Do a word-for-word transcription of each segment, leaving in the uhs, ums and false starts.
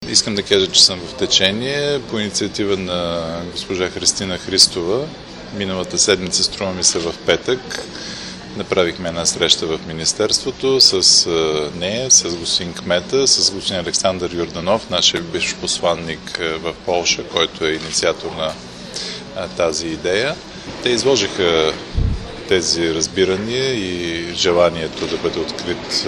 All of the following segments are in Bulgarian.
Искам да кажа, че съм в течение по инициатива на госпожа Христина Христова. Миналата седмица, струва ми се в петък, направихме една среща в Министерството с нея, с господин кмета, с господин Александър Йорданов, нашия бивш посланник в Полша, който е инициатор на тази идея. Те изложиха тези разбирания и желанието да бъде открит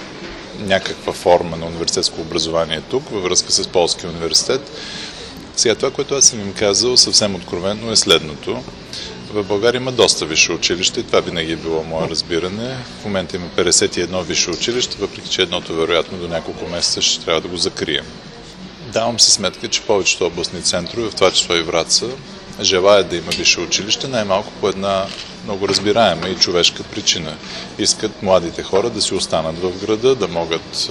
някаква форма на университетско образование тук във връзка с Полския университет. Сега това, което аз съм им казал съвсем откровено, е следното. В България има доста висши училища и това винаги е било мое разбиране. В момента има петдесет и едно висши училища, въпреки че едното вероятно до няколко месеца ще трябва да го закрием. Давам си сметка, че повечето областни центрове, в това число и Враца, желаят да има висше училище, най-малко по една много разбираема и човешка причина. Искат младите хора да си останат в града, да могат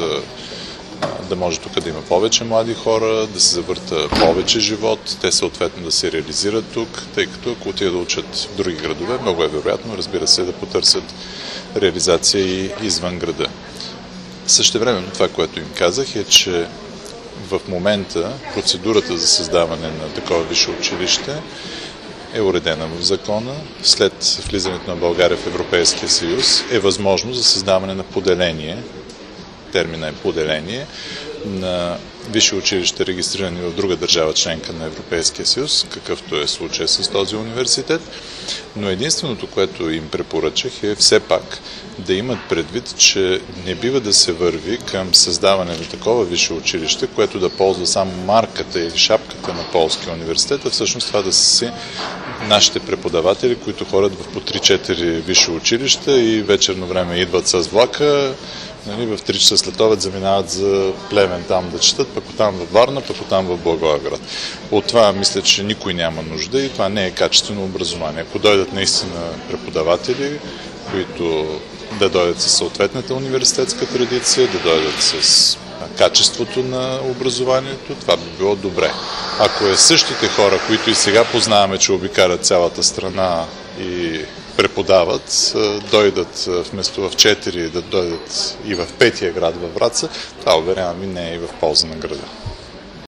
да може тук да има повече млади хора, да се завърта повече живот, те съответно да се реализират тук, тъй като ако отидат да учат в други градове, много е вероятно, разбира се, да потърсят реализация и извън града. Същевременно това, което им казах, е, че в момента процедурата за създаване на такова висше училище е уредена в закона. След влизането на България в Европейския съюз е възможно за създаване на поделение, термина е поделение, на висше училище, регистрирани в друга държава членка на Европейския съюз, какъвто е случай с този университет. Но единственото, което им препоръчах, е все пак да имат предвид, че не бива да се върви към създаване на такова висше училище, което да ползва само марката или шапката на Полския университет, а всъщност това да са си нашите преподаватели, които ходят в по три-четири висши училища и вечерно време идват с влака, нали, в три часа след обед заминават за Плевен там да четат, пък оттам във Варна, пък оттам в Благоевград. От това мисля, че никой няма нужда и това не е качествено образование. Ако дойдат наистина преподаватели, които да дойдат със съответната университетска традиция, да дойдат с качеството на образованието, това би било добре. Ако е същите хора, които и сега познаваме, че обикарат цялата страна и преподават, дойдат вместо в четири, да дойдат и в петия град във Враца, това, уверявам ви, не е и в полза на града.